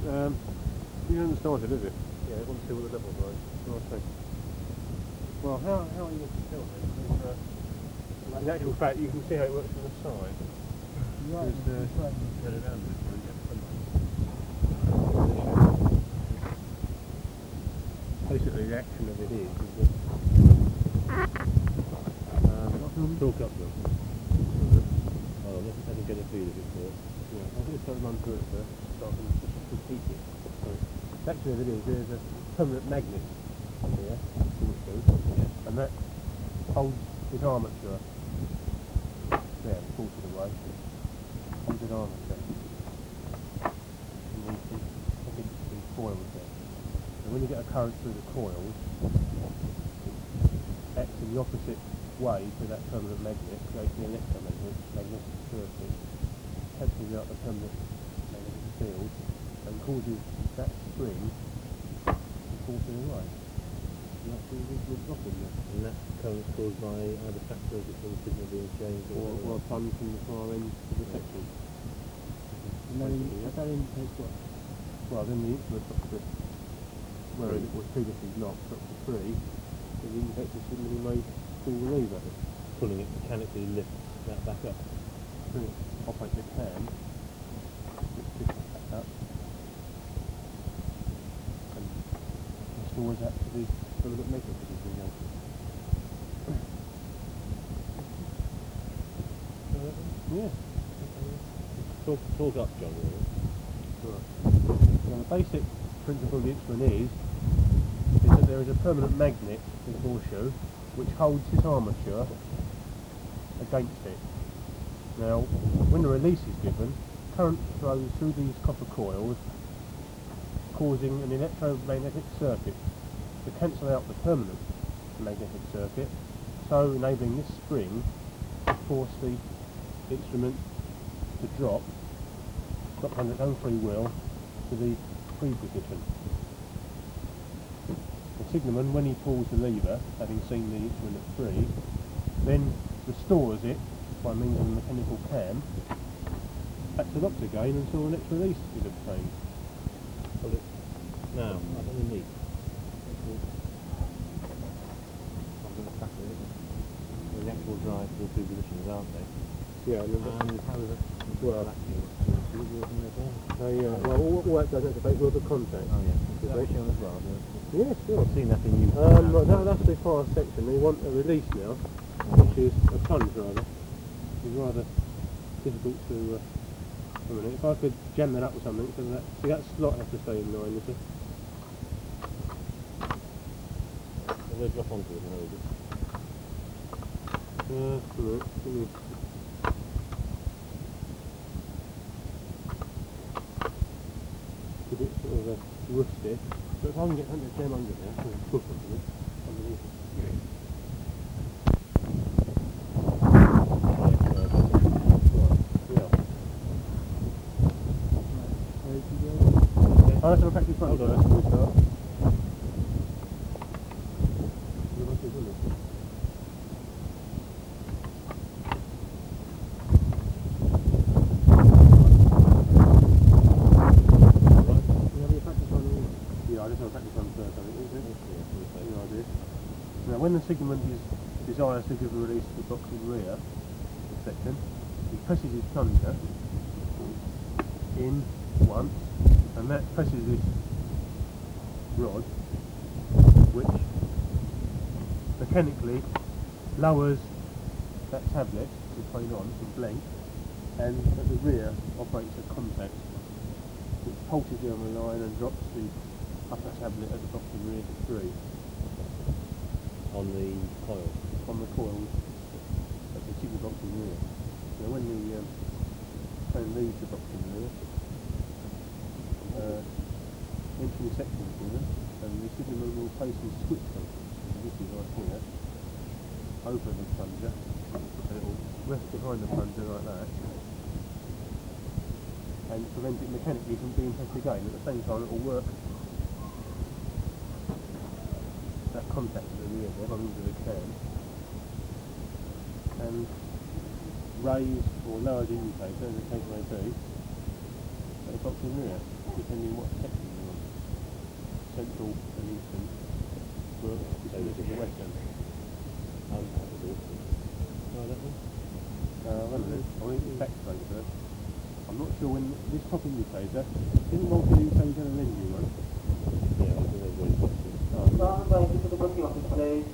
You haven't started, have you? Yeah, I want to see what the level's like. Okay. Well, how are you going to tell then? Because, in actual fact, you can see how it works from the side. Right, Turn it around before you get basically, the action of it is that talk up them. Oh, let me get a feel of it first. Yeah, I'm going to start run through it first, so I can just repeat it. So, the action of it is there's a permanent magnet here, and that holds his armature there, ported away. Holds his armature. And the coils there. And when you get a current through the coils, it acts in the opposite way to that permanent magnet, creates an electromagnetic circuit, cancels out the permanent magnetic field, and causes that spring to fall away. And that's the original drop in there. And that current's caused by either factors between the signal being changed or a plunge from the far end to the section. And that indicates what? Well, then the instrument drops to where it was previously locked, drops to 3, and the indicator signal may pull the lever. pulling it mechanically lifts that back up. So it operates the cam, which lifts it back up, and restores that to the permanent magnet position again. Yeah. Talk up, John. Right. Now the basic principle of the instrument is that there is a permanent magnet in the horseshoe which holds this armature against it. Now, when the release is given, current flows through these copper coils, causing an electromagnetic circuit to cancel out the permanent magnetic circuit, so enabling this spring to force the instrument to drop under its own free will to the free position. The signalman, when he pulls the lever, having seen the instrument at free, then restores it by means of a mechanical cam back to locked again until the next release is obtained. Hold it. Now, up underneath. The actual drive for the two positions, aren't they? Yeah, and how is it? well, all that does is activate wheel of contact. Oh yeah. Is that shown as well? Yeah, sure. I've seen that in use. That's the far section. They want a release now, which is a plunge rather. It's rather difficult to. I mean, if I could jam that up with something, so that slot has to stay in line, you see. They'll drop onto it, no, Right. A bit sort of rusty, but if I can get under jam under there, I can push it underneath it. I'll have to practice front first before we start. Now when the signalman desires to give a release to the box's rear section, he presses his plunger in once, and that presses this rod, which mechanically lowers that tablet to train on from blank, and at the rear operates a contact which pulses down the line and drops the upper tablet at the bottom rear to 3. On the coil. On the coils at the signal box in rear. Now when the train leaves the box in rear, entry section is given, and the signalman will place his switch function, this is right here, over the plunger, and it will rest behind the plunger like that, and prevent it mechanically from being pressed again. At the same time it will work that contact at the rear there, under the cam, and raise or lower the indicator, as the case may be, at the box and rear, depending what section you're on. Central and eastern, but this one is the western. Oh, that was awesome. Oh, that one? I don't know. I think it's back straight first. I'm not sure when this top indicator, didn't Mark you say you're going to lend you one? Yeah, I think they're very boxy. To the booking office, please.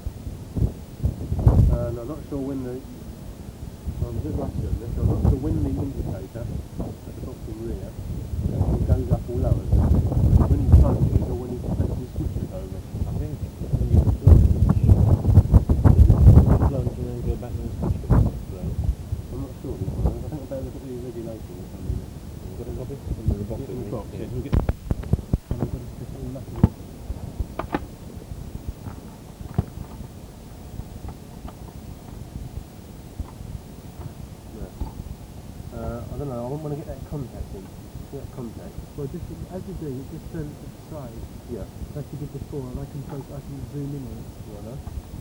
No, I'm not sure when the... I'm a bit rusty on this. I'm not sure when the indicator at the box and rear goes up or lowers. When he plunges or when he actually switches over. I think when you plunge and then go back and switch it. I'm not sure. I think I better look at the regulations or something. You've got a copy? From the box. Yeah, in the box, Yeah. yeah. We'll get... And we've got to stick it all up in it. I don't know, I want to get that contact in. Get that contact. Well, just as you do, just turn it to the side, Yeah. like you did before, and I can zoom in on it. Right.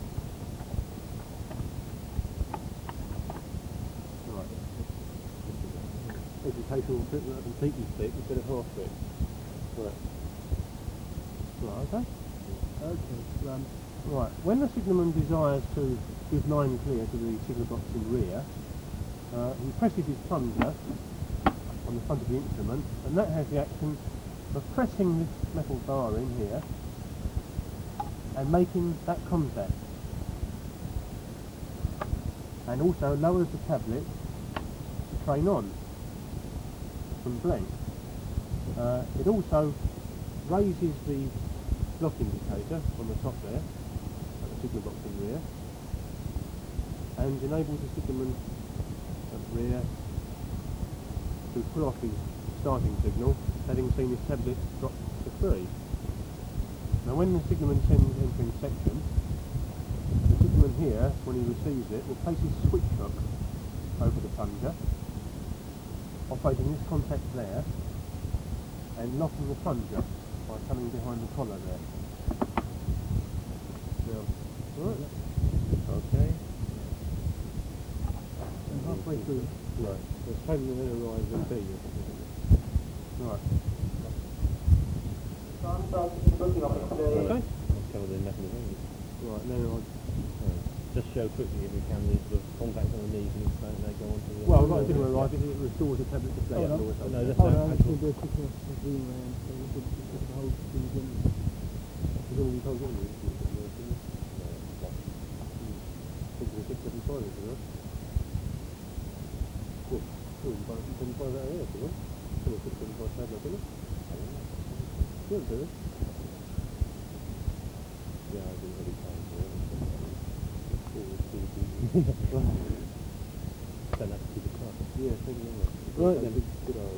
Right. Educational equipment and peaky stick instead of half stick. Right. Right, okay. Okay, Right. When the signalman desires to give 9 clear to the signal box in rear, he presses his plunger on the front of the instrument, and that has the action of pressing this metal bar in here and making that contact. And also lowers the tablet to train on from blank. It also raises the lock indicator on the top there, at the signal box in rear, and enables the signalman at rear to pull off his starting signal, having seen his tablet drop to 3. Now when the signalman sends entering section, the signalman here, when he receives it, will place his switch hook over the plunger, operating this contact there, and locking the plunger by coming behind the collar there. Now, right. Okay. and halfway through. Right. Let's hope that it arrives at B. Right. To the booking office, please. Okay. Let's cover the mechanism. Right, now Just show quickly if you can the sort of contact on the knees and they go on to the... well, right, it didn't arrive, it restores the tablet to play Oh, no. or something. No, that's Oh, the no, I'm just actual... going to do a quick zoom around, so we could just put the whole thing in. There's all you can't get in the instrument, isn't there? Think of the 675, isn't it? Well, you can buy that here, if you want. Still a 675 tablet, isn't it? Yeah, do it. Yeah, I didn't really time for it. Send that to the car. Yeah, thank you very much. Right then. Good